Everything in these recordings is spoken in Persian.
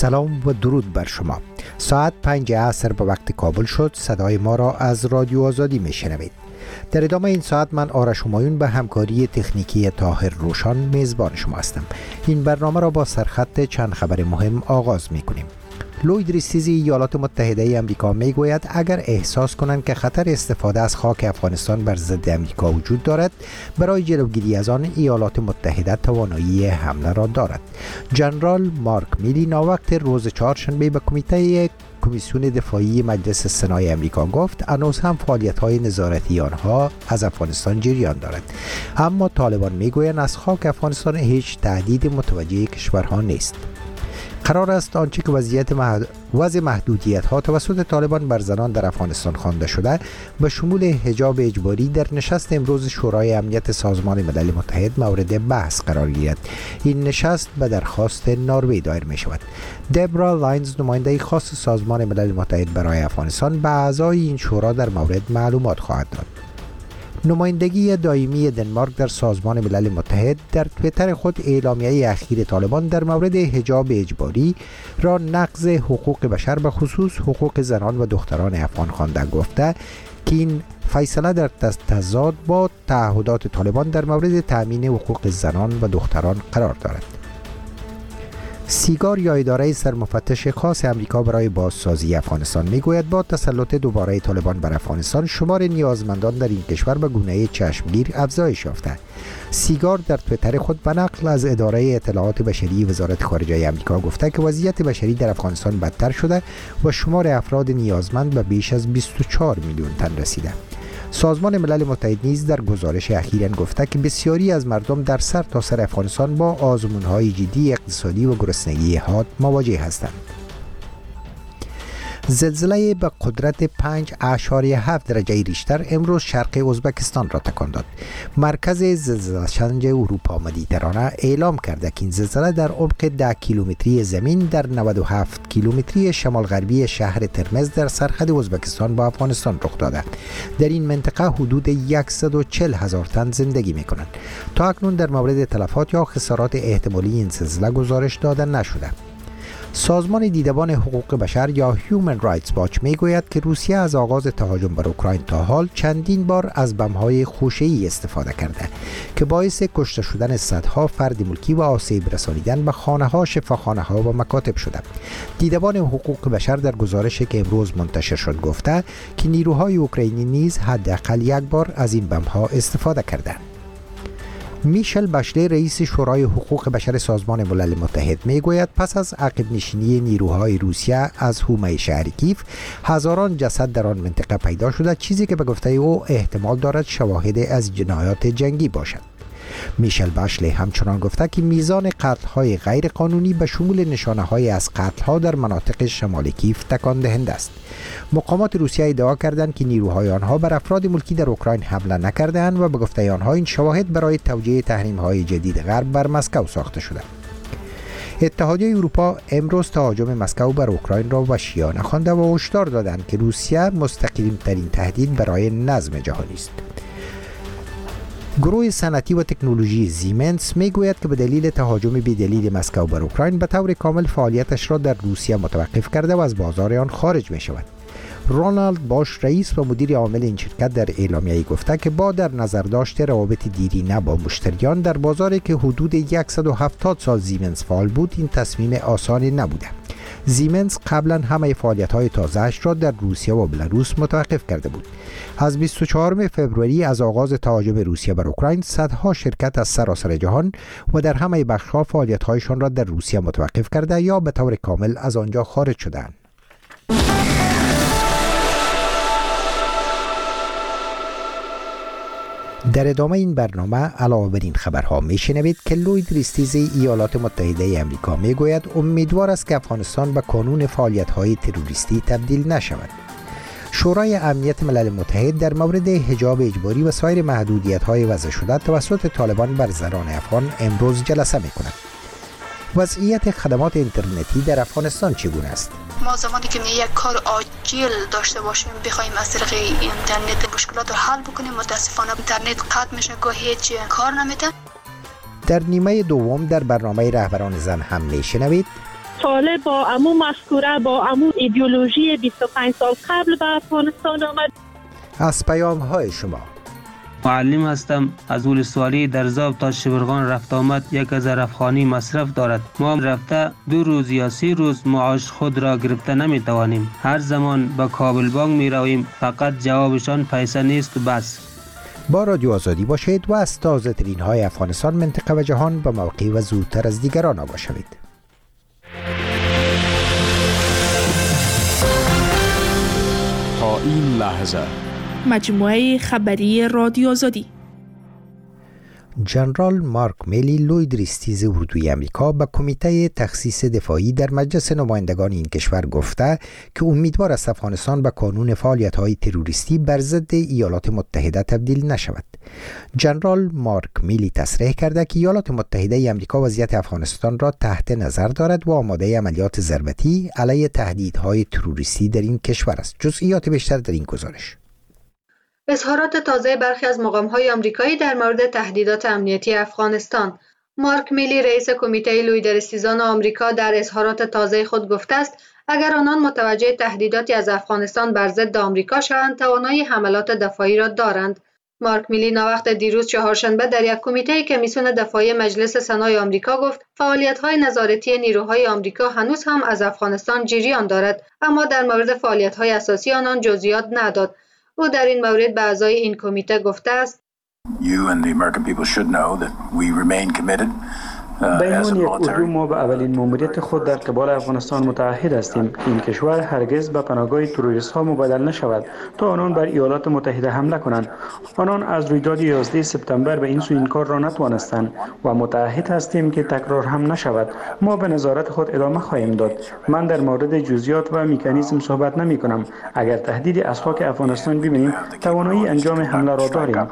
سلام و درود بر شما. ساعت 5 عصر به وقت کابل شد. صدای ما را از رادیو آزادی میشنوید. در ادامه این ساعت من آرش همایون به همکاری تکنیکی طاهر روشان میزبان شما هستم. این برنامه را با سرخط چند خبر مهم آغاز میکنیم. لوید ریستیزی ایالات متحده آمریکا میگوید اگر احساس کنند که خطر استفاده از خاک افغانستان بر ضد آمریکا وجود دارد، برای جلوگیری از آن ایالات متحده توانایی حمله را دارد. جنرال مارک میلی ناوقت روز چهارشنبه به کمیسیون دفاعی مجلس سنای آمریکا گفت هنوز هم فعالیت‌های نظارتی آنها از افغانستان جریان دارد، اما طالبان میگویند از خاک افغانستان هیچ تهدید متوجه کشورها نیست. قرار است آنچه که وضع محدودیت‌ها توسط طالبان بر زنان در افغانستان خوانده شده به شمول حجاب اجباری در نشست امروز شورای امنیت سازمان ملل متحد مورد بحث قرار گیرد. این نشست به درخواست نروژ دایر می شود. دبرا لاینز نماینده خاص سازمان ملل متحد برای افغانستان به اعضای این شورا در مورد معلومات خواهد داد. نمایندگی دائمی دنمارک در سازمان ملل متحد در توییتر خود اعلامیه اخیر طالبان در مورد حجاب اجباری را نقض حقوق بشر به خصوص حقوق زنان و دختران افغان خوانده، گفته که این فیصله در تضاد با تعهدات طالبان در مورد تأمین حقوق زنان و دختران قرار دارد. سیگار یا اداره سرمفتش خاص امریکا برای بازسازی افغانستان میگوید با تسلط دوباره طالبان بر افغانستان شمار نیازمندان در این کشور به گونه چشمگیر افزایش یافته. سیگار در توییتر خود به نقل از اداره اطلاعات بشری وزارت خارجه آمریکا گفته که وضعیت بشری در افغانستان بدتر شده و شمار افراد نیازمند به بیش از 24 میلیون تن رسیده. سازمان ملل متحد نیز در گزارش اخیراً گفته که بسیاری از مردم در سرتاسر افغانستان با آزمون‌های جدی اقتصادی و گرسنگی حاد مواجه هستند. زلزله به قدرت 5.7 درجه ریشتر امروز شرق ازبکستان را تکان داد. مرکز زلزله‌شنج اروپا مدیترانه اعلام کرده که این زلزله در عمق 10 کیلومتری زمین در 97 کیلومتری شمال غربی شهر ترمز در سرحد ازبکستان با افغانستان رخ داده. در این منطقه حدود 140,000 تن زندگی می‌کنند. تا اکنون در مورد تلفات یا خسارات احتمالی این زلزله گزارش داده نشده. سازمان دیدبان حقوق بشر یا هیومن رایتس واچ میگوید که روسیه از آغاز تهاجم بر اوکراین تا حال چندین بار از بمب‌های خوشه‌ای استفاده کرده که باعث کشته شدن صدها فرد ملکی و آسیب رسانیدن به خانه‌ها، شفاخانه‌ها و مکاتب شده. دیدبان حقوق بشر در گزارشی که امروز منتشر شد گفته که نیروهای اوکراینی نیز حداقل یک بار از این بمب‌ها استفاده کردند. میشل باشله رئیس شورای حقوق بشر سازمان ملل متحد میگوید پس از عقب نشینی نیروهای روسیه از حومه شهر کیف هزاران جسد در آن منطقه پیدا شده، چیزی که به گفته او احتمال دارد شواهد از جنایات جنگی باشد. میشل باشله همچنان گفته که میزان قتل‌های غیر قانونی به شمول نشانه‌های از قتل‌ها در مناطق شمال کیف تکان دهنده است. مقامات روسیه ادعا کردند که نیروهای آنها بر افراد ملکی در اوکراین حمله نکرده‌اند و به گفته آنها این شواهد برای توجیه تحریم‌های جدید غرب بر مسکو ساخته شده. اتحادیه اروپا امروز تهاجم مسکو بر اوکراین را وحشیانه خوانده و هشدار دادند که روسیه مستقیم‌ترین تهدید برای نظم جهانی است. گروه صنعتی و تکنولوژی زیمنس میگوید که به دلیل تهاجم بی‌دلیل مسکو بر اوکراین به طور کامل فعالیتش را در روسیه متوقف کرده و از بازار آن خارج می شود. رونالد باش رئیس و مدیر عامل این شرکت در اعلامیه‌ای گفته که با در نظر داشته روابط دیرینه با مشتریان در بازاری که حدود 170 سال زیمنس فعال بود، این تصمیم آسانی نبوده. زیمنس قبلا همه فعالیت‌های تازه‌اش را در روسیه و بلاروس متوقف کرده بود. از 24 فوریه از آغاز تهاجم روسیه بر اوکراین صدها شرکت از سراسر جهان و در همه بخش‌ها فعالیت‌هایشان را در روسیه متوقف کرده یا به طور کامل از آنجا خارج شدند. در ادامه این برنامه علاوه بر این خبرها میشنوید که لوید ریستیزی ایالات متحده آمریکا میگوید امیدوار است که افغانستان به کانون فعالیت‌های تروریستی تبدیل نشود. شورای امنیت ملل متحد در مورد حجاب اجباری و سایر محدودیت‌های وضع شده توسط طالبان بر زنان افغان امروز جلسه می‌کند. وضعیت خدمات اینترنتی در افغانستان چگونه است؟ ما زمانی که یک کار عاجل داشته باشیم بخوایم از طریق اینترنت مشکلات رو حل بکنیم، متاسفانه اینترنت قطع میشه، گاهی هیچ کار نمیده. در نیمه دوم در برنامه رهبران زن هم میشنوید طالب با امو مفکوره با امو ایدئولوژی 25 سال قبل به افغانستان آمد. از پیام های شما: معلم هستم. از ولسوالی در زاب تا شبرغان رفت آمد 1000 افغانی مصرف دارد. ما رفته 2 روز یا 3 روز معاش خود را گرفته نمی توانیم. هر زمان به کابل بانک می رویم، فقط جوابشان پیسه نیست و بس. با رادیو آزادی باشید و از تازه ترین های افغانستان، منطقه و جهان به موقع و زودتر از دیگران آگاه شوید. تا این لحظه مجموعه خبری رادیو آزادی. جنرال مارک میلی، لوی دریستیز اردوی امریکا، به کمیته تخصیص دفاعی در مجلس نمایندگان این کشور گفته که امیدوار است افغانستان به کانون فعالیت‌های تروریستی بر ضد ایالات متحده تبدیل نشود. جنرال مارک میلی تصریح کرده که ایالات متحده امریکا وضعیت افغانستان را تحت نظر دارد و آماده عملیات ضربتی علیه تهدیدهای تروریستی در این کشور است. جزئیات بیشتر در این گزارش. اظهارات تازه برخی از مقام‌های آمریکایی در مورد تهدیدات امنیتی افغانستان. مارک میلی، رئیس کمیته لوی دریستیزان آمریکا، در اظهارات تازه خود گفته است اگر آنان متوجه تهدیداتی از افغانستان بر ضد آمریکا شوند، توانایی حملات دفاعی را دارند. مارک میلی ناوقت دیروز چهارشنبه در یک کمیته کمیسیون دفاعی مجلس سنای آمریکا گفت فعالیت‌های نظارتی نیروهای آمریکا هنوز هم از افغانستان جریان دارد، اما در مورد فعالیت‌های اساسی آنان جزئیات نداد. او در این مورد به اعضای این کمیته گفته است: به عنوان یک اردو ما به اولین ماموریت خود در قبال افغانستان متعهد هستیم که این کشور هرگز به پناهگاه تروریست ها مبادل نشود تا آنان بر ایالات متحده حمله کنند. آنان از رویداد 11 سپتامبر به این سو این کار را نتوانستند و متعهد هستیم که تکرار هم نشود. ما به نظارت خود ادامه خواهیم داد. من در مورد جزئیات و مکانیزم صحبت نمی کنم. اگر تهدیدی از خاک افغانستان ببینیم، توانایی انجام حمله را داریم.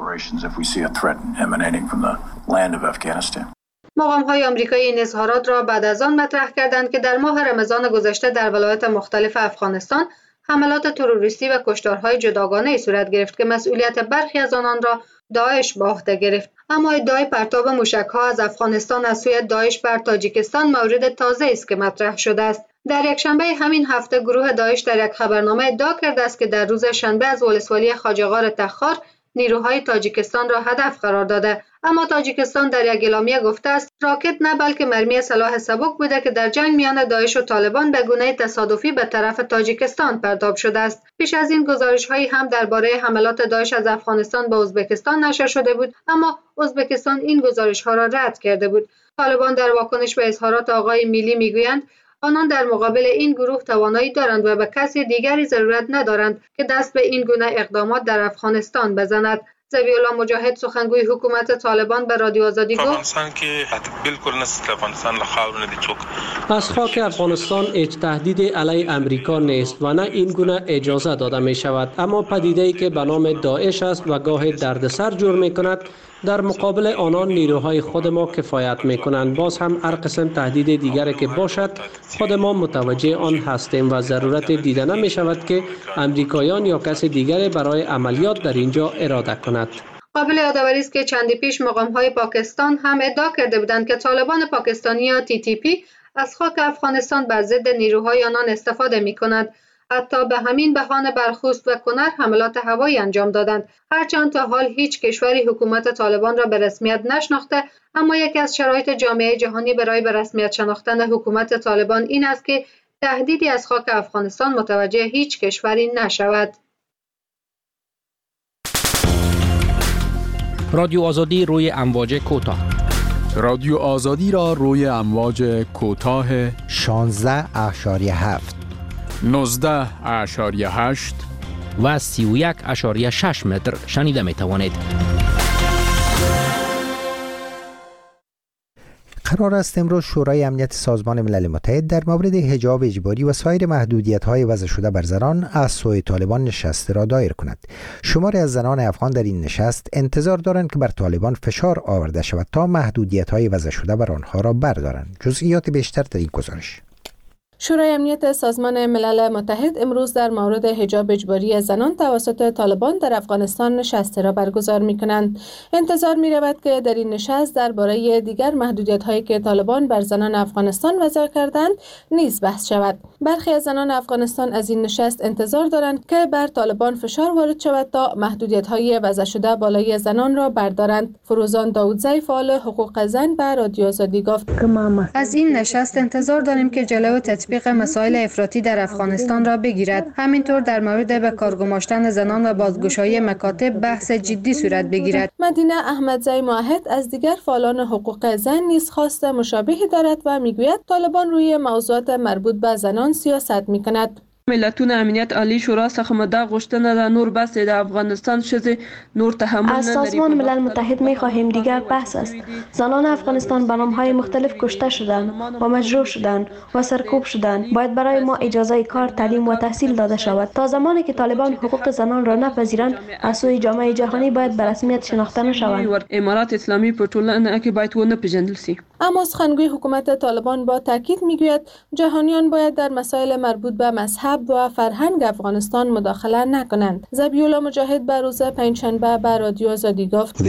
مقام‌های آمریکایی این اظهارات را بعد از آن مطرح کردند که در ماه رمضان گذشته در ولایات مختلف افغانستان حملات تروریستی و کشتارهای جداگانه‌ای صورت گرفت که مسئولیت برخی از آنان را داعش به عهده گرفت. اما ادعای پرتاب موشک‌ها از افغانستان از سوی داعش بر تاجیکستان مورد تازه است که مطرح شده است. در یکشنبه همین هفته گروه داعش در یک خبرنامه ادعا کرده است که در روز شنبه از ولسوالی خواجه‌غار تخار نیروهای تاجیکستان را هدف قرار داده، اما تاجیکستان در یک اعلامیه گفته است راکت نه بلکه مرمی سلاح سبک بوده که در جنگ میان داعش و طالبان به گونه تصادفی به طرف تاجیکستان پرتاب شده است. پیش از این گزارش‌هایی هم درباره حملات داعش از افغانستان به ازبکستان نشر شده بود، اما ازبکستان این گزارش‌ها را رد کرده بود. طالبان در واکنش به اظهارات آقای میلی میگویند آنان در مقابل این گروه توانایی دارند و به کسی دیگری ضرورت ندارند که دست به این گونه اقدامات در افغانستان بزند. ذبیح‌الله مجاهد، سخنگوی حکومت طالبان، به رادیو آزادی گفت افغانستان که بالکل نست افغانستان له خاور نه دی چوک از خاک افغانستان هیچ تهدید علیه امریکا نیست و نه این گونه اجازه داده می شود، اما پدیده‌ای که به نام داعش است و گاهی دردسر جور می کند در مقابل آنان نیروهای خود ما کفایت می کنند. باز هم هر قسم تهدید دیگری که باشد خود ما متوجه آن هستیم و ضرورت دیده نمی شود که امریکایان یا کسی دیگری برای عملیات در اینجا اراده کند. قابل یادآوری است که چندی پیش مقام‌های پاکستان هم ادعا کرده بودند که طالبان پاکستانی یا TTP از خاک افغانستان بر ضد نیروهای آنان استفاده می‌کند. حتی به همین بهانه برخوست و کنر حملات هوایی انجام دادند. هرچند تا حال هیچ کشوری حکومت طالبان را به رسمیت نشناخته، اما یکی از شرایط جامعه جهانی برای به رسمیت شناختن حکومت طالبان این است که تهدیدی از خاک افغانستان متوجه هیچ کشوری نشود. رادیو آزادی روی امواج کوتاه. رادیو آزادی را روی امواج کوتاه 16.7 19.8 و 31.6 متر شنیده می توانید. قرار است امروز شورای امنیت سازمان ملل متحد در مورد حجاب اجباری و سایر محدودیت‌های وضع شده بر زنان از سوی طالبان نشست را دایر کند. شماری از زنان افغان در این نشست انتظار دارند که بر طالبان فشار آورده شود تا محدودیت‌های وضع شده بر آنها را بردارند. جزئیات بیشتر در این گزارش. شورای امنیت سازمان ملل متحد امروز در مورد حجاب اجباری زنان توسط طالبان در افغانستان نشستی را برگزار می‌کنند. انتظار می‌رود که در این نشست درباره دیگر محدودیت‌هایی که طالبان بر زنان افغانستان وضع کردند نیز بحث شود. برخی از زنان افغانستان از این نشست انتظار دارند که بر طالبان فشار وارد شود تا محدودیت‌های وضع شده بالای زنان را بردارند. فروزان داودزی فعال حقوق زن به رادیو آزادی گفت: از این نشست انتظار داریم که جلو تطبیق مسائل افراطی در افغانستان را بگیرد. همینطور در مورد به کار گماشتن زنان و بازگشایی مکاتب بحث جدی صورت بگیرد. مدینه احمدزی معاهد از دیگر فعالان حقوق زن نیز خواست مشابهی دارد و میگوید طالبان روی موضوعات مربوط به زنان سیاست میکند. ملتون امنیت عالی شورا څخه مده غوښتنه ده نور بحث د افغانستان شذ نور تحمل از سازمان ملل متحد می‌خواهیم دیگر بحث است. زنان افغانستان به نام‌های مختلف کشته شدند و مجروح شدند و سرکوب شدند. باید برای ما اجازه کار، تعلیم و تحصیل داده شود. تا زمانی که طالبان حقوق زنان را نپذیرند از سوی جامعه جهانی باید به رسمیت شناخته نشوند. امارات اسلامی په ټولنه کې باید ونه پیژندل شي. اما سخنگوی حکومت طالبان با تاکید میگوید جهانیان باید در مسائل مربوط به مذهب و فرهنگ افغانستان مداخله نکنند. ذبیح‌الله مجاهد به روز پنجشنبه به رادیو آزادی گفت: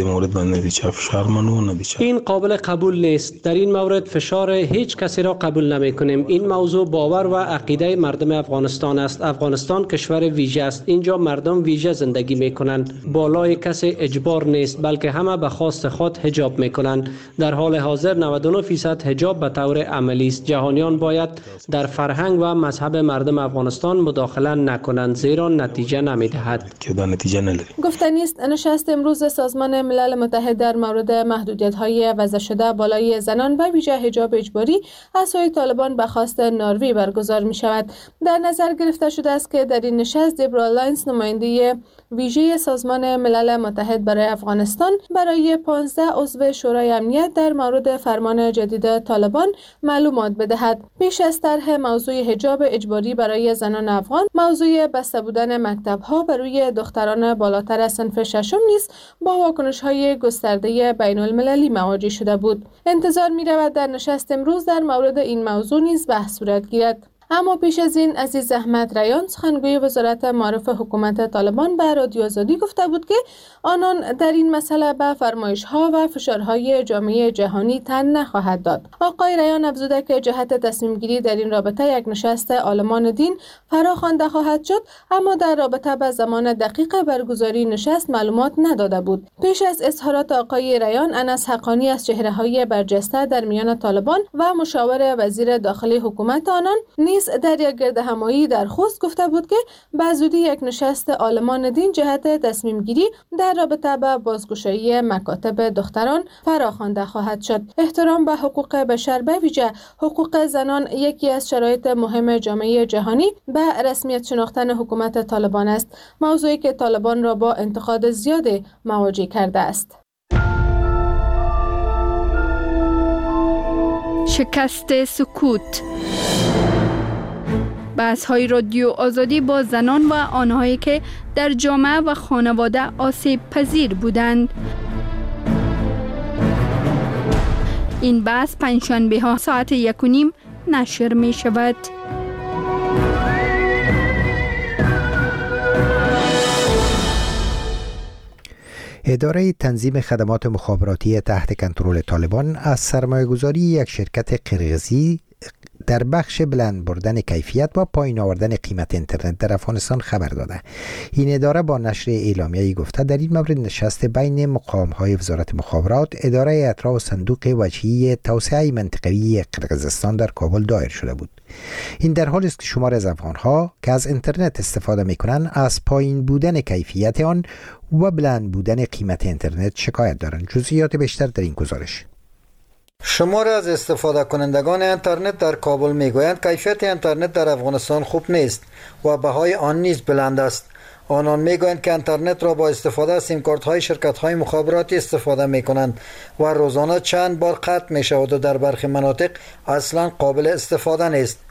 این قابل قبول نیست. در این مورد فشار هیچ کسی را قبول نمی‌کنیم. این موضوع باور و عقیده مردم افغانستان است. افغانستان کشور ویژه است. اینجا مردم ویژه زندگی می‌کنند. بالای کسی اجبار نیست بلکه همه به خواست خود حجاب می‌کنند. در حال حاضر 99% حجاب به طور عملی است. جهانیان باید در فرهنگ و مذهب مردم افغانستان مداخله نکنند زیرا نتیجه نمی‌دهد. گفتنی است نشست امروز سازمان ملل متحد در مورد محدودیت‌های وضع شده بالای زنان و ویژه حجاب اجباری از سوی طالبان به خواست نروژ برگزار می‌شود. در نظر گرفته شده است که در این نشست دیبرا لاینز نماینده ویژه سازمان ملل متحد برای افغانستان برای 15 عضو شورای امنیت در مورد فرمان جدید طالبان معلومات بدهد. پیش از طرح موضوع حجاب اجباری برای زنان افغان، موضوع بسته بودن مکتب‌ها برای دختران بالاتر از صنف ششم نیز با واکنش‌های گسترده بین‌المللی مواجه شده بود. انتظار می‌رود در نشست امروز در مورد این موضوع نیز بحث صورت گیرد. اما پیش از این عزیز احمد ریان سخنگوی وزارت معارف حکومت طالبان به رادیو آزادی گفته بود که آنان در این مسئله به فرمایش‌ها و فشارهای جامعه جهانی تن نخواهد داد. آقای ریان افزوده که جهت تصمیم گیری در این رابطه یک نشست عالمان دین فراخوانده خواهد شد، اما در رابطه با زمان دقیق برگزاری نشست معلومات نداده بود. پیش از اظهارات آقای ریان، انس حقانی از چهره‌های برجسته در میان طالبان و مشاور وزیر داخلی حکومت آنان نیز در یک گردهمایی در خوست گفته بود که به زودی یک نشست عالمان دین جهت تصمیم گیری در رابطه با بازگشایی مکاتب دختران فراخوانده خواهد شد. احترام به حقوق بشر به ویژه حقوق زنان یکی از شرایط مهم جامعه جهانی به رسمیت شناختن حکومت طالبان است، موضوعی که طالبان را با انتقاد زیاد مواجه کرده است. شکست سکوت. بحث‌های رادیو آزادی با زنان و آنهایی که در جامعه و خانواده آسیب پذیر بودند. این بحث پنجشنبه‌ها ساعت 1:30 نشر می شود. اداره تنظیم خدمات مخابراتی تحت کنترل طالبان از سرمایه‌گذاری یک شرکت قرقیزی در بخش بلند بردن کیفیت و پایین آوردن قیمت اینترنت در افغانستان خبر داده. این اداره با نشر اعلامیه‌ای گفته در این مورد نشست بین مقام‌های وزارت مخابرات، اداره اطراح و صندوق وجهی توسعه منطقه‌ای قرقیزستان در کابل دایر شده بود. این در حالی است که شمار از افغان‌ها که از اینترنت استفاده می‌کنند از پایین بودن کیفیت آن و بلند بودن قیمت اینترنت شکایت دارند. جزئیات بیشتر در این گزارش. شمار از استفاده کنندگان اینترنت در کابل میگویند کیفیت اینترنت در افغانستان خوب نیست و بهای آن نیز بلند است. آنان میگویند که اینترنت را با استفاده از سیم کارت های شرکت های مخابراتی استفاده میکنند و روزانه چند بار قطع میشود و در برخی مناطق اصلا قابل استفاده نیست.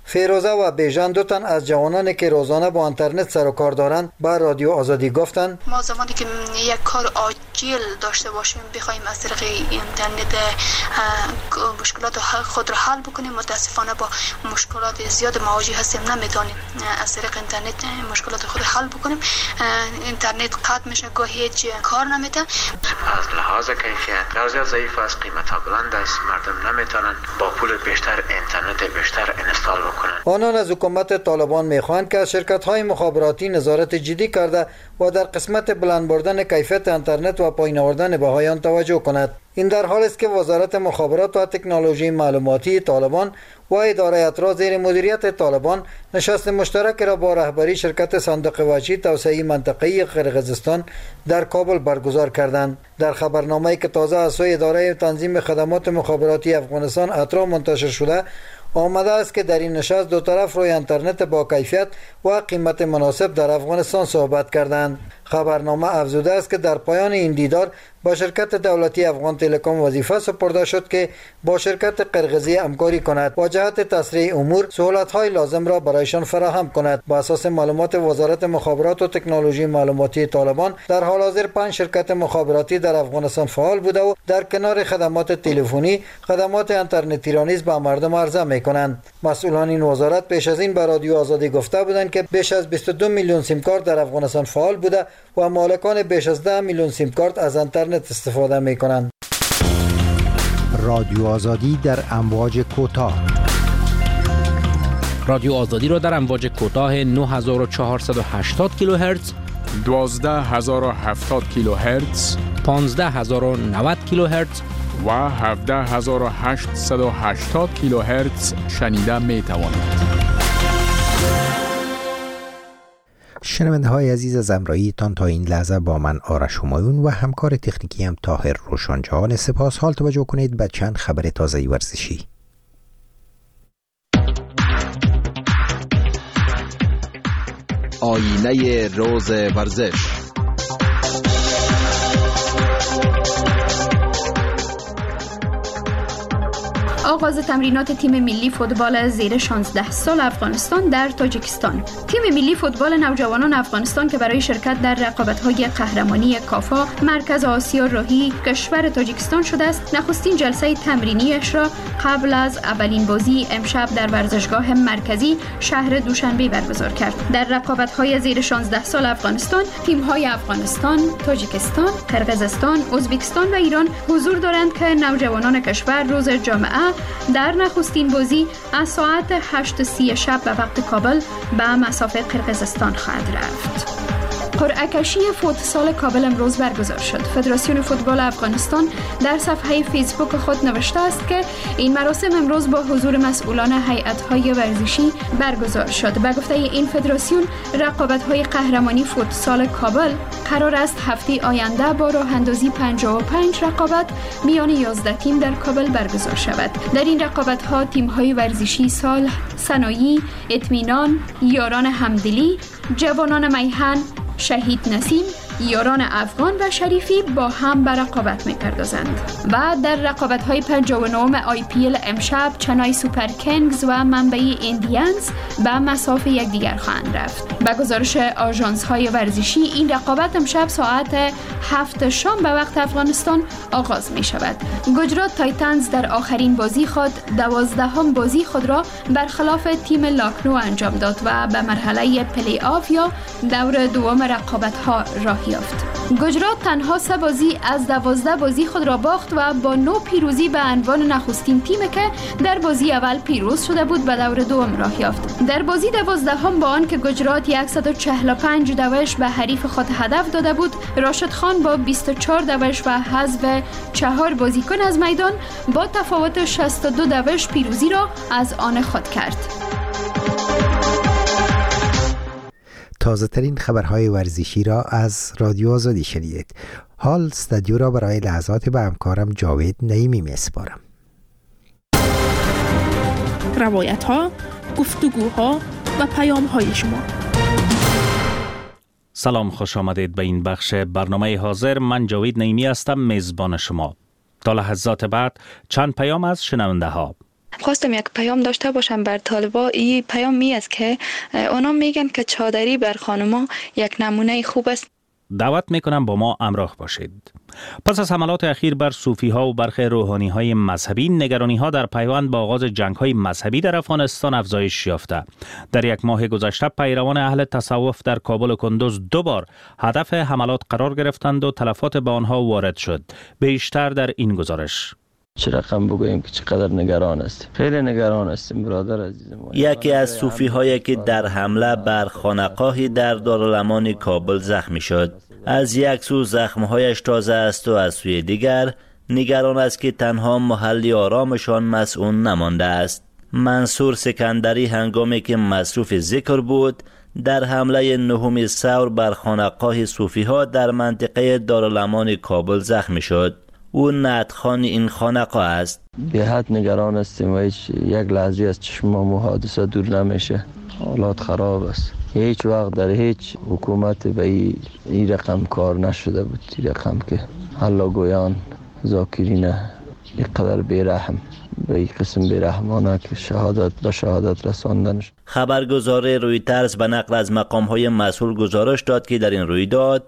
فیروزه و بیژن دو تن از جوانانی که روزانه با اینترنت سر و کار دارند با رادیو آزادی گفتند ما زمانی که یک کار عاجل داشته باشیم بخوایم از طریق اینترنت مشکلات خود را حل بکنیم، متاسفانه با مشکلات زیاد مواجه هستیم، نمیتونیم از طریق اینترنت مشکلات خود حل بکنیم. اینترنت قطع میشه، گاهی هیچ کار نمیده. از لحاظ کیفیت بسیار ضعیف است، قیمت ها بلند است، مردم نمیتونن با پول بیشتر اینترنت بیشتر اینستال بکنن. آنان از حکومت طالبان میخواهند که شرکت های مخابراتی نظارت جدی کرده و در قسمت بلند بردن کیفیت اینترنت و پایین آوردن بهای آن توجه کند. این در حالی است که وزارت مخابرات و تکنولوژی معلوماتی طالبان و اداره اطراح زیر مدیریت طالبان نشست مشترک را با رهبری شرکت صندوق وجهی توسعه منطقه‌ای قرقیزستان در کابل برگزار کردند. در خبرنامه‌ای که تازه از سوی اداره تنظیم خدمات مخابراتی افغانستان اطراح منتشر شده آمده است که در این نشست دو طرف روی اینترنت با کیفیت و قیمت مناسب در افغانستان صحبت کردند. خبرنامه افزوده است که در پایان این دیدار با شرکت دولتی افغان تلکام وظیفه سپرده شد که با شرکت قرقیزی همکاری کند و جهت تسریع امور سهولت‌های لازم را برایشان فراهم کند. با اساس معلومات وزارت مخابرات و تکنولوژی معلوماتی طالبان در حال حاضر 5 شرکت مخابراتی در افغانستان فعال بوده و در کنار خدمات تلفنی خدمات اینترنتی را نیز به مردم عرضه می‌کنند. مسئولان این وزارت پیش از این به رادیو آزادی گفته بودند که بیش از 22 میلیون سیم کارت در افغانستان فعال بوده و مالکان بیش از 10 میلیون سیم کارت از اینترنت استفاده می‌کنند. رادیو آزادی در امواج کوتاه. رادیو آزادی را در امواج کوتاه 9480 کیلوهرتز، 12070 کیلوهرتز، 15090 کیلوهرتز و 17880 کیلوهرتز شنیده می توانید. شنونده های عزیز از همراهیتان تا این لحظه با من آرش همایون و همکار تکنیکی هم طاهر روشنجهان سپاس. حال توجه کنید به چند خبر تازه ورزشی. آینه روز ورزش. آغاز تمرینات تیم ملی فوتبال زیر 16 سال افغانستان در تاجیکستان. تیم ملی فوتبال نوجوانان افغانستان که برای شرکت در رقابت‌های قهرمانی کافا مرکز آسیا راهی کشور تاجیکستان شده است، نخستین جلسه تمرینیش را قبل از اولین بازی امشب در ورزشگاه مرکزی شهر دوشنبه برگزار کرد. در رقابت‌های زیر 16 سال افغانستان، تیم‌های افغانستان، تاجیکستان، قرقیزستان، ازبکستان و ایران حضور دارند که نوجوانان کشور روز جمعه در نخستین بازی از ساعت 8:30 شب به وقت کابل به مسافه قرقیزستان خواهد رفت. قرعه کشی فوتسال کابل امروز برگزار شد. فدراسیون فوتبال افغانستان در صفحه فیسبوک خود نوشته است که این مراسم امروز با حضور مسئولان هیئت‌های ورزشی برگزار شد. به گفته این فدراسیون، رقابت‌های قهرمانی فوتسال کابل قرار است هفته آینده با راه اندازی 55 رقابت میان 11 تیم در کابل برگزار شود. در این رقابت‌ها تیم‌های ورزشی صلح، سنایی، اطمینان، یاران همدلی، جوانان میهن، شهید نسیم، یاران افغان و شریفی با هم به رقابت می‌پردازند. و در رقابت‌های 59 IPL امشب چنای سوپر کینگز و منبعی ایندیانز به مسافه یکدیگر خواهند رفت. به گزارش آژانس‌های ورزشی، این رقابت امشب ساعت 7 شام به وقت افغانستان آغاز می‌شود. گجرات تایتنز در آخرین بازی خود 12ام بازی خود را برخلاف تیم لاکنو انجام داد و به مرحله پلی آف یا دور دوم رقابت‌ها راه یافت. گجرات تنها 3 بازی از 12 بازی خود را باخت و با 9 پیروزی به عنوان نخستین تیمی که در بازی اول پیروز شده بود به دور دوم راه یافت. در بازی 12ام با آن که گجرات 145 دوش به حریف خود هدف داده بود، راشد خان با 24 دوش و حذف 4 بازیکن از میدان با تفاوت 62 دوش پیروزی را از آن خود کرد. تازه ترین خبرهای ورزشی را از رادیو آزادی شنیدید. حال استودیو را برای لحظات به همکارم جاوید نعیمی میسپارم. روایت ها، گفتگوها و پیام های شما. سلام، خوش آمدید به این بخش برنامه حاضر. من جاوید نعیمی هستم، میزبان شما. تا لحظات بعد چند پیام از شنونده ها. خواستم یک پیام داشته باشم بر طالبا. این پیام می است که اونا میگن که چادری بر خانما یک نمونه خوب است. دعوت میکنم با ما همراه باشید. پس از حملات اخیر بر صوفی ها و برخی روحانی های مذهبی، نگرانی ها در پیوند با آغاز جنگ های مذهبی در افغانستان افزایش یافته. در یک ماه گذشته پیروان اهل تصوف در کابل و کندوز 2 بار هدف حملات قرار گرفتند و تلفات به آنها وارد شد. بیشتر در این گزارش. چه رقم بگوییم که چقدر نگران است. خیلی نگران هستیم برادر عزیزم. یکی از صوفی هایی که در حمله بر خانقاهی در دارالامان کابل زخمی شد. از یک سو زخمهایش تازه است و از سوی دیگر نگران است که تنها محلی آرامشان مسئول نمانده است. منصور سکندری هنگامی که مصروف ذکر بود در حمله 9 ثور بر خانقاه صوفی ها در منطقه دارالامان کابل زخمی شد. او نطخان این خانقاه است. به حد نگران هستیم و یک لحظه از چشم ما حادثه دور نمیشه. حالات خراب است. هیچ وقت در هیچ حکومت به این رقم کار نشده بود. این رقم که حالا گویان ذاکرین اینقدر بیرحم به این قسم بیرحمانه که شهادت رساندن شد. خبرگزاری رویترز به نقل از مقام‌های مسئول گزارش داد که در این رویداد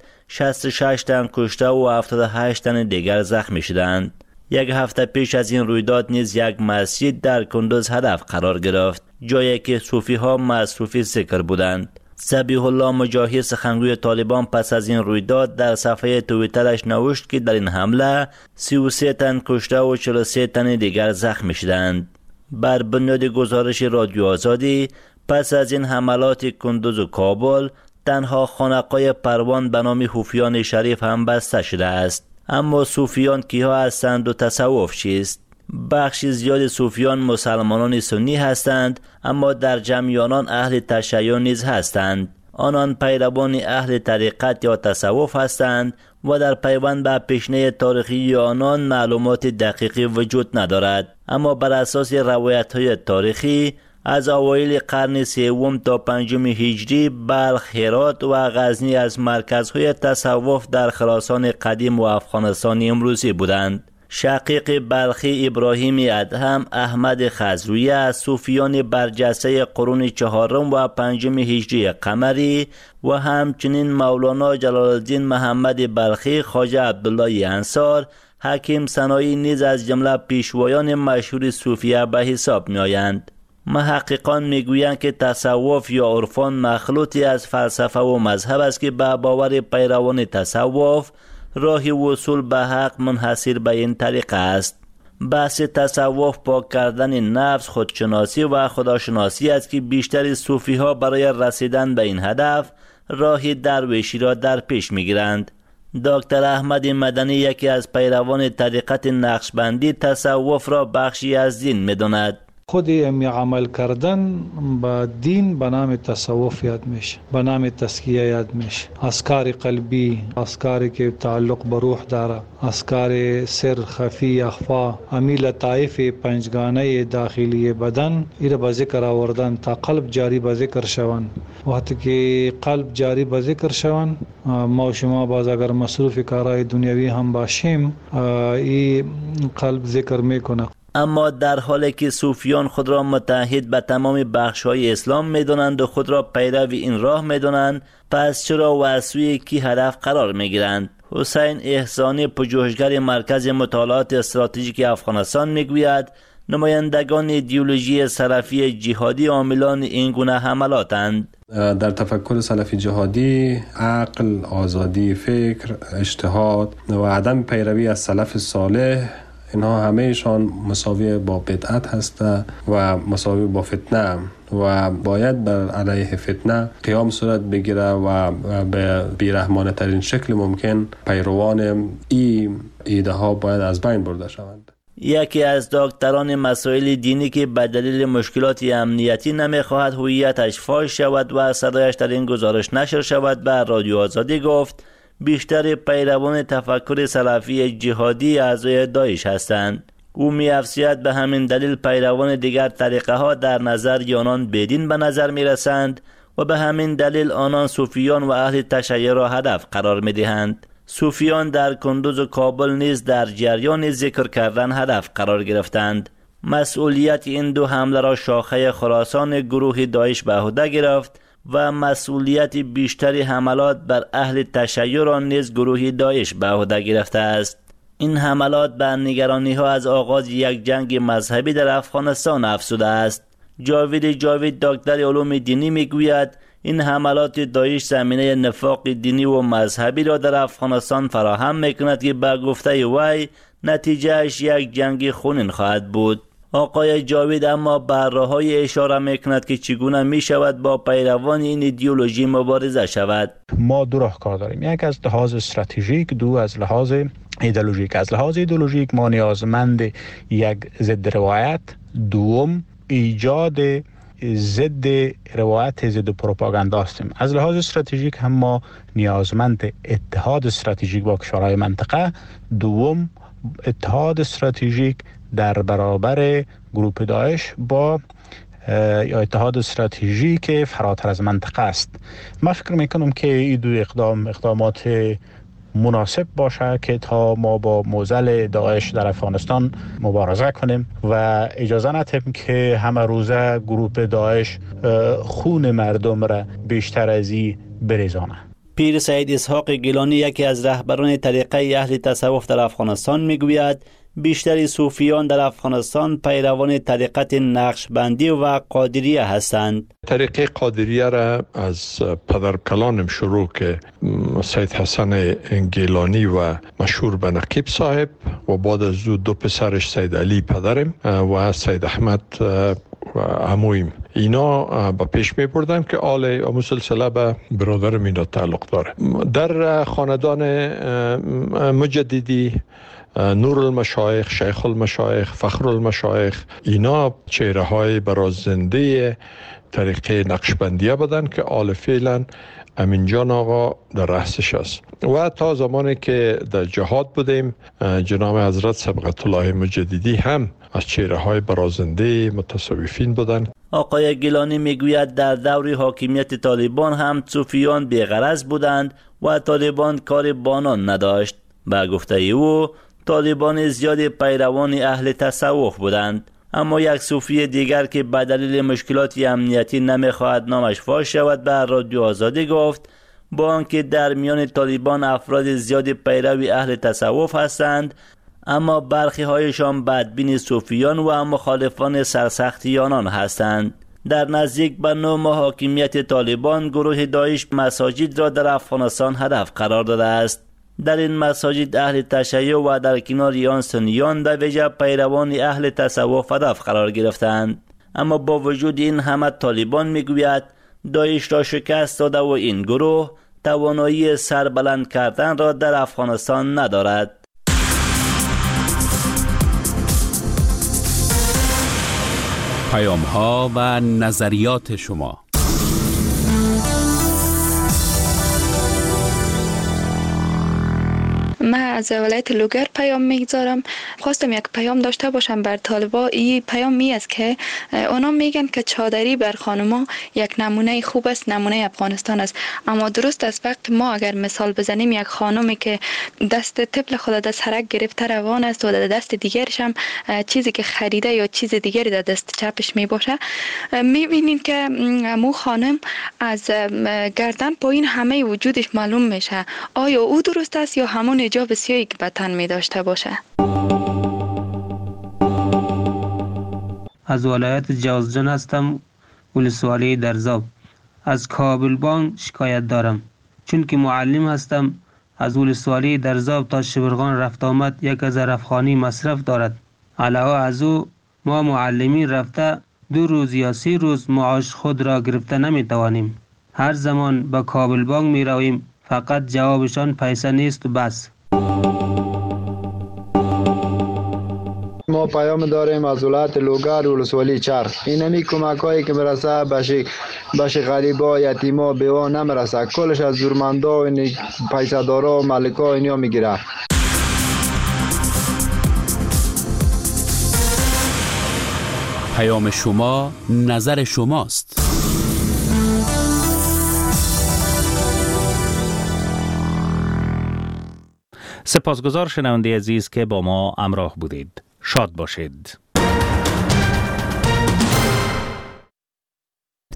66 تن کشته و 78 تن دیگر زخمی شدند. یک هفته پیش از این رویداد نیز یک مسجد در کندوز هدف قرار گرفت، جایی که صوفی ها مصروف ذکر بودند. ذبیح الله مجاهد سخنگوی طالبان پس از این رویداد در صفحه توییترش نوشت که در این حمله 33 تن کشته و 43 تن دیگر زخمی شدند. بر بنیاد گزارش رادیو آزادی پس از این حملات کندوز و کابل تنها خانقاه پروان به نام حوفیان شریف هم بسته شده است. اما صوفیان کیها هستند و تصوف چیست؟ بخش زیاد صوفیان مسلمانان سنی هستند، اما در جمع آنان اهل تشیع نیز هستند. آنان پیروان اهل طریقت یا تصوف هستند و در پیوند به پیشینه تاریخی آنان معلومات دقیقی وجود ندارد. اما بر اساس روایت‌های تاریخی از اوایل قرن 3 تا 5 هجری بلخ، هرات و غزنی از مرکزهای تصوف در خراسان قدیم و افغانستان امروزی بودند. شقیق بلخی ابراهیم ادهم احمد خضروی از صوفیان برجسته قرون 4 و 5 هجری قمری و همچنین مولانا جلال الدین محمد بلخی، خواجه عبدالله انصار، حکیم سنایی نیز از جمله پیشوایان مشهور صوفیه به حساب می آیند. محققان میگویند که تصوف یا عرفان مخلوطی از فلسفه و مذهب است که به باور پیروان تصوف راه وصول به حق منحصر به این طریقه است. بحث تصوف پاک کردن نفس، خودشناسی و خداشناسی است که بیشتر صوفی ها برای رسیدن به این هدف راه درویشی را در پیش میگیرند. دکتر احمد مدنی یکی از پیروان طریقت نقشبندی تصوف را بخشی از دین می‌داند. خود می عمل کردن با دین به نام تصوف یاد میشه، به نام تزکیه یاد میشه. اذکار قلبی، اذکاری که تعلق به روح داره، اذکار سر خفی اخفا، امی لطائف پنجگانه داخلی بدن ایره به ذکر آوردن تا قلب جاری به ذکر شوند. وقتی که قلب جاری به ذکر شوند، ما و شما باز اگر مصروف کارهای دنیوی هم باشیم، این قلب ذکر میکنه. اما در حالی که صوفیان خود را متحد به تمام بخش‌های اسلام می‌دانند و خود را پیرو این راه می‌دانند، پس چرا و از سوی کی هدف قرار می‌گیرند؟ حسین احسانی، پژوهشگر مرکز مطالعات استراتژیک افغانستان می‌گوید نمایندگان ایدئولوژی سلفی جهادی عاملان این گونه حملاتند. در تفکر سلفی جهادی عقل، آزادی فکر، اجتهاد و عدم پیروی از سلف صالح، اینها همهشان مساوی با بدعت هسته و مساوی با فتنه و باید بر علیه فتنه قیام صورت بگیره و به بیرحمانه ترین شکل ممکن پیروان این ایده ها باید از بین برده شوند. یکی از دکتران مسائل دینی که به دلیل مشکلات امنیتی نمیخواهد هویتش فاش شود و صدایش در این گزارش نشر شود، به رادیو آزادی گفت بیشتر پیروان تفکر سلفی جهادی اعضای داعش هستند. او می‌افزاید به همین دلیل پیروان دیگر طریقه ها در نظر آنان بدین به نظر می‌رسند و به همین دلیل آنان صوفیان و اهل تشیع را هدف قرار می‌دهند. صوفیان در کندوز و کابل نیز در جریان ذکر کردن هدف قرار گرفتند. مسئولیت این دو حمله را شاخه خراسان گروه داعش به عهده گرفت و مسئولیت بیشتری حملات بر اهل تشیع را نیز گروه داعش به عهده گرفته است. این حملات به نگرانی ها از آغاز یک جنگ مذهبی در افغانستان افزوده است. جاوید دکتر علوم دینی میگوید این حملات داعش زمینه نفاق دینی و مذهبی را در افغانستان فراهم میکند که به گفته وی نتیجهش یک جنگ خونین خواهد بود. آقای جاوید اما بر راه‌های اشاره میکند که چگونه میشود با پیروان این ایدئولوژی مبارزه شود. ما دو راهکار داریم، یک از لحاظ استراتژیک، دو از لحاظ ایدئولوژیک. از لحاظ ایدئولوژیک ما نیازمند یک ضد روایت، دوم ایجاد ضد روایت ضد پروپاگاندا هستیم. از لحاظ استراتژیک هم ما نیازمند اتحاد استراتژیک با کشورهای منطقه، دوم اتحاد استراتژیک در برابر گروه داعش با یا اتحاد استراتژیک فراتر از منطقه است. من فکر میکنم که این دو اقدامات مناسب باشه که تا ما با معضل داعش در افغانستان مبارزه کنیم و اجازه ندهیم که همه روزه گروه داعش خون مردم را بیشتر از این بریزانه. پیر سید اسحاق گیلانی یکی از رهبران طریقه اهل تصوف در افغانستان میگوید بیشتر صوفیان در افغانستان پیروان طریقت نقشبندی و قادریه هستند. طریقه قادریه را از پدرکلانم شروع که سید حسن گیلانی و مشهور به نقیب صاحب و بعد از دو پسرش سید علی پدرم و سید احمد و عمویم، اینا با پیش می بردن که آل سلسله به برادرم اینا تعلق داره. در خاندان مجددی نور المشایخ، شیخ المشایخ، فخر المشایخ، اینا چهره های برازنده طریقه نقشبندیه بودن که آل فعلا امین جان آقا در رأسش است. و تا زمانی که در جهاد بودیم جناب حضرت سبقت الله مجددی هم از چهره های برازنده متصوفین بودن. آقای گیلانی میگوید در دور حاکمیت طالبان هم صوفیان بی‌غرض بودند و طالبان کار بانان نداشت. به گفته او طالبان زیاد پیروان اهل تصوف بودند، اما یک صوفی دیگر که به دلیل مشکلات امنیتی نمیخواهد نامش فاش شود به رادیو آزادی گفت با آنکه در میان طالبان افراد زیاد پیرو اهل تصوف هستند، اما برخی هایشان بدبین صوفیان و مخالفان سرسختیانان هستند. در نزدیک به 9 ماه حاکمیت طالبان گروه داعش مساجد را در افغانستان هدف قرار داده است. در این مساجد اهل تشیع و در کنار آن سنیان به ویژه پیروان اهل تصوف هدف قرار گرفتند. اما با وجود این همه طالبان میگوید داعش را شکست داده و این گروه توانایی سربلند کردن را در افغانستان ندارد. پیام‌ها و نظریات شما. من از ولایت لوگر پیام میگذارم. خواستم یک پیام داشته باشم بر طالبا. این پیام می است که اونا میگن که چادری بر خانما یک نمونه خوب است، نمونه افغانستان است، اما درست از وقت ما اگر مثال بزنیم یک خانمی که دست طفل خود در سرک گرفته روان است و در دست دیگرش هم چیزی که خریده یا چیز دیگری در دست چپش می باشه، میبینین که مو خانم از گردن پایین همه وجودش معلوم میشه. آیا او درست است یا همون حجاب سیاهی که به تن می داشته باشه؟ از ولایت جوزجان هستم، ولسوالی درزاب. از کابل بانک شکایت دارم چون که معلم هستم. از ولسوالی درزاب تا شبرغان رفت آمد 1000 افغانی مصرف دارد. علاوه از او ما معلمین رفته 2 روز یا 3 روز معاش خود را گرفته نمی توانیم. هر زمان به کابل بانک می رویم فقط جوابشان پیسه نیست و بس. ما پیام داریم از ولایت لوگر ولسوالی چرخ. اینمی کمک هایی که مرسه بشه غریبا، یتیما، بیوا نمرسه، کلش از زورمندا و پیسه دارا و ملکا اینیا میگیره. پیام شما نظر شماست. سپاسگزار شنونده عزیز که با ما همراه بودید. شاد باشید.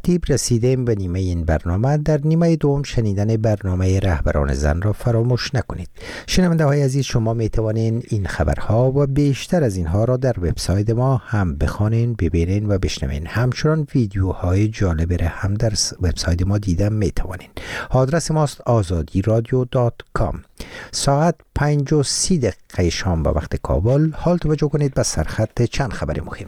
ترتیب رسیدیم به نیمه این برنامه. در نیمه دوم شنیدن برنامه رهبران زن را فراموش نکنید. شنونده های عزیز، شما می توانید این خبرها و بیشتر از اینها را در وبسایت ما هم بخوانید، ببینید و بشنوید. همچنان ویدیوهای جالب را هم در وبسایت ما دیدن می توانید. آدرس ماست azadiradio.com. ساعت 5:30 شام به وقت کابل. حال توجه کنید به سرخط چند خبر مهم.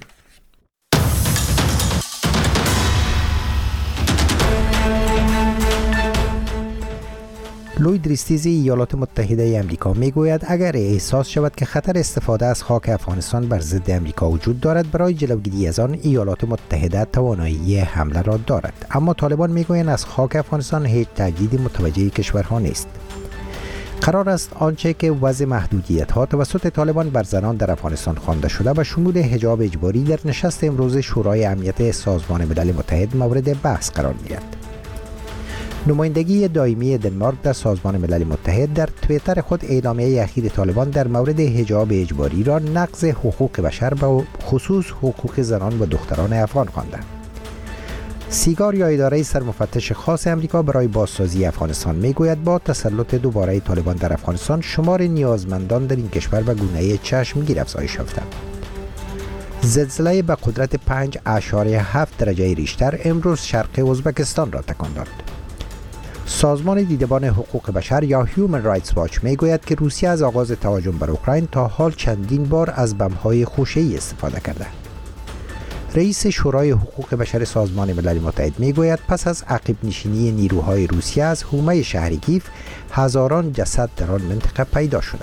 لوید ریستیز ایالات متحده آمریکا میگوید اگر احساس شود که خطر استفاده از خاک افغانستان بر ضد آمریکا وجود دارد، برای جلوگیری از آن ایالات متحده توانایی حمله را دارد. اما طالبان میگویند از خاک افغانستان هیچ تهدیدی متوجه کشورها نیست. قرار است آنچه که وضع محدودیت ها توسط طالبان بر زنان در افغانستان خوانده شده و شمول حجاب اجباری در نشست امروز شورای امنیت سازمان ملل متحد مورد بحث قرار گیرد. نمایندگی دائمی دنمارک در سازمان ملل متحد در توییتر خود اعلامیه اخیر طالبان در مورد حجاب اجباری را نقض حقوق بشر و خصوص حقوق زنان و دختران افغان خوانده. سیگار یا اداره سرمفتش خاص امریکا برای بازسازی افغانستان میگوید با تسلط دوباره طالبان در افغانستان شمار نیازمندان در این کشور به گونه چشمگیر افزایش یافته. زلزله به قدرت 5.7 درجه ریشتر امروز شرق ازبکستان را تکان داد. سازمان دیدبان حقوق بشر یا هیومن رایتس واچ میگوید که روسیه از آغاز تهاجم بر اوکراین تا حال چندین بار از بمب‌های خوشه‌ای استفاده کرده. رئیس شورای حقوق بشر سازمان ملل متحد میگوید پس از عقب نشینی نیروهای روسیه از حومه شهر کیف هزاران جسد در آن منطقه پیدا شده.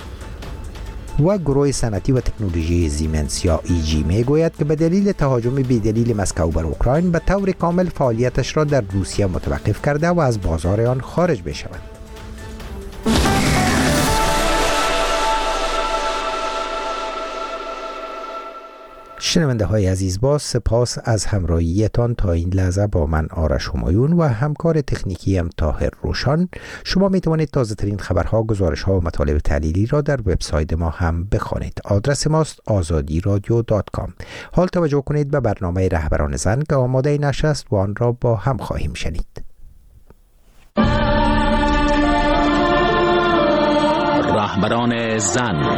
و گروه صنعتی و تکنولوژی زیمنس یا ایجی میگوید که به دلیل تهاجم بی‌دلیل مسکو بر اوکراین به طور کامل فعالیتش را در روسیه متوقف کرده و از بازار آن خارج بشود. شنونده های عزیز، با سپاس از همراهیتان تا این لحظه با من آرش همایون و همکار تکنیکی ام طاهر روشان. شما می توانید تازه ترین خبرها، گزارش ها و مطالب تحلیلی را در وبسایت ما هم بخوانید. آدرس ماست azadiradio.com. حال توجه کنید به برنامه رهبران زن که آماده نشر است و آن را با هم خواهیم شنید. رهبران زن.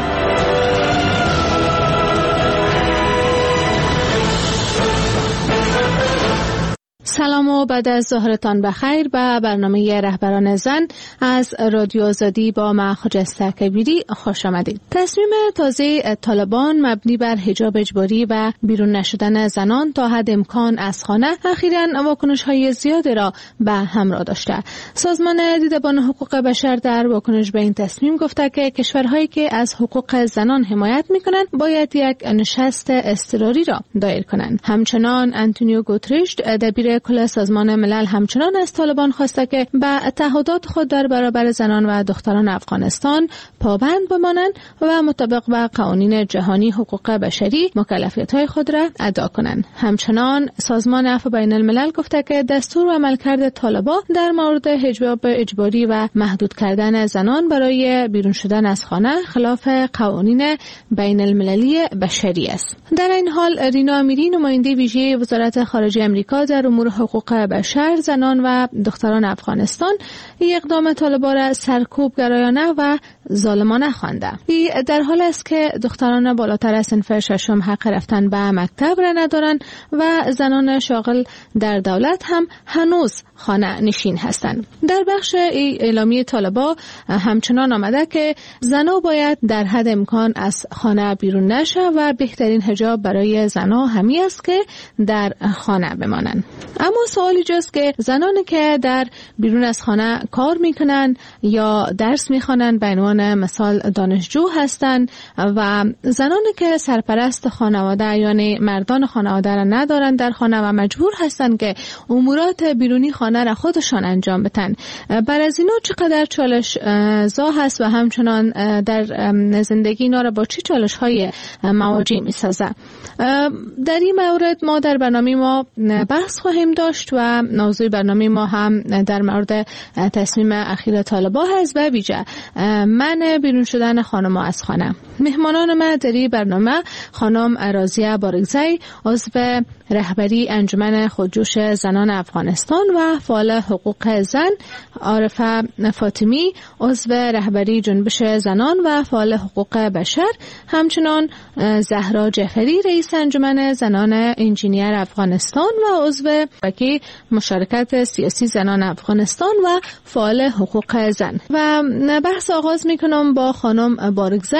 سلام و بعد از ظهرتان بخیر به برنامه رهبران زن از رادیو آزادی با من خجسته کبیری خوش آمدید. تصمیم تازه طالبان مبنی بر حجاب اجباری و بیرون نشدن زنان تا حد امکان از خانه اخیراً واکنش‌های زیادی را به همراه داشته. سازمان دیدبان حقوق بشر در واکنش به این تصمیم گفته که کشورهایی که از حقوق زنان حمایت می‌کنند باید یک نشست اضطراری را دایر کنند. همچنان آنتونیو گوتریش دبیر کل سازمان ملل همچنان از طالبان خواسته که به تعهدات خود در برابر زنان و دختران افغانستان پابند بمانند و مطابق با قوانین جهانی حقوق بشری مکلفیت‌های خود را ادا کنند. همچنان سازمان عفو بین الملل گفته که دستور و عملکرد طالبان در مورد حجاب اجباری و محدود کردن زنان برای بیرون شدن از خانه خلاف قوانین بین المللی بشری است. در این حال رینا امیری، نماینده ویژه وزارت خارجه آمریکا در امور حقوق بشر، زنان و دختران افغانستان، این اقدام طالبان را سرکوب گرایانه و ظالمانه خوانده. این در حال است که دختران بالاتر از صنف ششم حق رفتن به مکتب را ندارند و زنان شاغل در دولت هم هنوز خانه نشین هستند. در بخش اعلامیه طالبان همچنان آمده که زنها باید در حد امکان از خانه بیرون نشه و بهترین حجاب برای زنها همی است که در خانه بمانند. اما سوال اینجاست که زنانی که در بیرون از خانه کار میکنن یا درس میخوانن، به عنوان مثال دانشجو هستند، و زنانی که سرپرست خانواده یعنی مردان خانواده را ندارن در خانه و مجبور هستند که امورات بیرونی خانه را خودشان انجام بدن، بر از اینا چقدر چالش زا هست و همچنان در زندگی اینا را با چه چالش های مواجه میسازه. در این مورد ما در برنامه ما بحث خواهیم داشت و موضوع برنامه ما هم در مورد تصمیم اخیر طالبان هست و ویژه منع بیرون شدن خانم‌ها از خانه. مهمانان ما در این برنامه خانم رازیه بارگزی، عضو رهبری انجمن خودجوش زنان افغانستان و فعال حقوق زن، عارفه فاطمی عضو رهبری جنبش زنان و فعال حقوق بشر، همچنین زهرا جعفری رئیس انجمن زنان انجینیر افغانستان و عضو وکی مشارکت سیاسی زنان افغانستان و فعال حقوق زن. و بحث آغاز میکنم با خانم بارگزی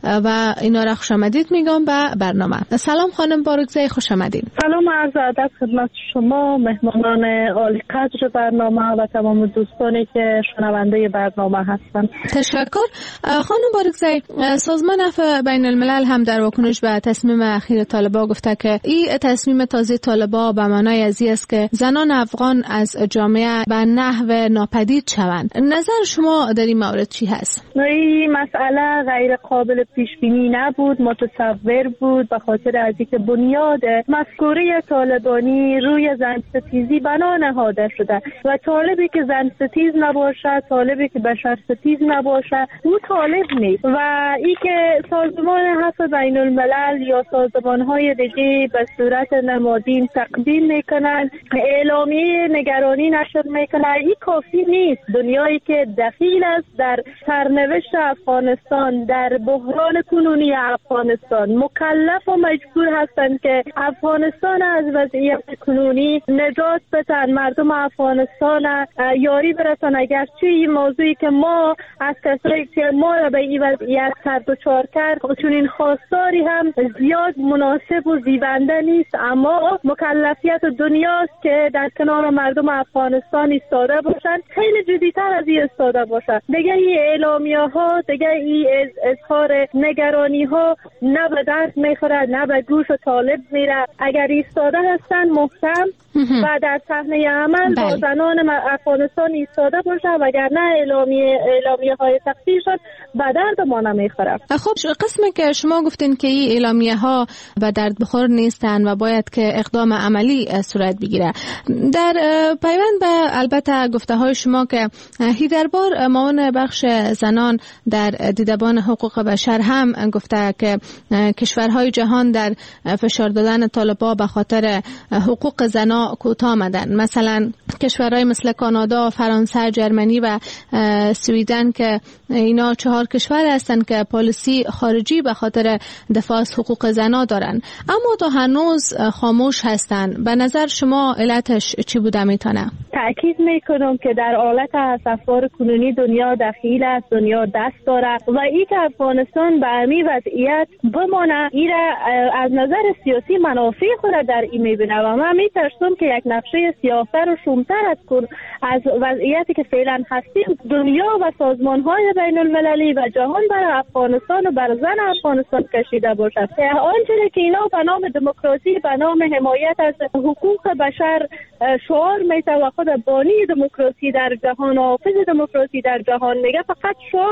و اینا را خوش آمدید میگم به برنامه. سلام خانم بارگزی، خوش آمدید. سلام و عرض ادب خدمت شما، مهمانان عالی قدر برنامه و تمام دوستانی که شنونده برنامه هستند. تشکر. خانم بارگزی، سازمان عفو بین الملل هم در واکنش به تصمیم اخیر طالبان گفته که این تصمیم تازه طالبان به معنای ازی است که زنان افغان از جامعه به نحو ناپدید شوند. نظر شما در این مورد چی هست؟ این مسئله غیر قابل پیش بینی نبود، متصور بود، به خاطر از اینکه بنیاد مفکوره طالبانی روی زن ستیزی بنا نهاده شده و طالبی که زن ستیز نباشه، طالبی که بشر ستیز نباشه، او طالب نیست. و این که سازمان عفو بین الملل یا سازمان‌های دیگه به صورت نمادین تقدیم میکنن، اعلامیه نگرانی نشر میکنن، این کافی نیست. دنیایی که دخیل است در سرنوشت افغانستان، در بحران کنونی افغانستان، مکلف و مجبور هستند که افغانستان از وضعیت کنونی نجات بدن، مردم افغانستان یاری برسن. اگرچه این موضوعی که ما از کسایی که ما را به این وضعیت دچار کرد چون این خواستاری هم زیاد مناسب و زیبنده نیست، اما مکلفیت دنیاست که در کنار مردم افغانستان ایستاده باشن، خیلی جدی‌تر از این ایستاده باشن. دیگه این اعلامیه ها، دیگه این اظهار نگرانی ها نه به درد میخوره، نه به گوش طالب میره. اگر ایستاده هستن محکم و در صحنه عمل با زنان افغانستان ایستاده باشه، وگرنه اعلامیه های تقصیر شد به درد ما نمیخوره. خب قسمی که شما گفتین که این اعلامیه ها به درد بخور نیستن و باید که اقدام عملی صورت بگیره، در پیوند به البته گفته های شما که هیدربار معاون بخش زنان در دیدبان حقوق بشر هم گفته که کشورهای جهان در فشار دادن طالبان به خاطر حقوق زنان کوتاه آمدن. مثلا کشورهای مثل کانادا، فرانسه، جرمنی و سویدن که اینا 4 کشور هستند که پالیسی خارجی به خاطر دفاع از حقوق زنان دارن، اما تا هنوز خاموش هستند. به نظر شما علتش چی بوده میتونه؟ تأکید میکنم که در حالت افسار کنونی دنیا دخیل است، دنیا دست داره و این که افغانستان به همین وضعیت بمانه، این از نظر سیاسی منافع خود در این میبینه و من میترسم که یک نقشه سیاه‌تر و شوم‌تر از وضعیتی که فعلا هستیم دنیا و سازمان‌های بین المللی و جهان برای افغانستان و بر زن افغانستان کشیده باشد. آنچه که اینا به نام دموکراسی، به نام حمایت از حقوق بشر شعار میده و خود بانی دموکراسی در جهان، حافظ دموکراسی در جهان میگه، فقط شعار